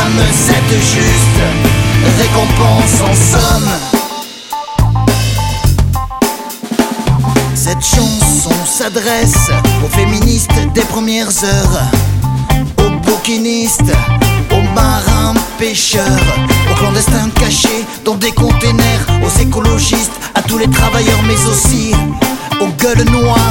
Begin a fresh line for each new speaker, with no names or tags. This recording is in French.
réclame cette juste récompense en somme. Cette chanson s'adresse aux féministes des premières heures, aux bouquinistes, aux marins pêcheurs, aux clandestins cachés dans des containers, aux écologistes, à tous les travailleurs mais aussi aux gueules noires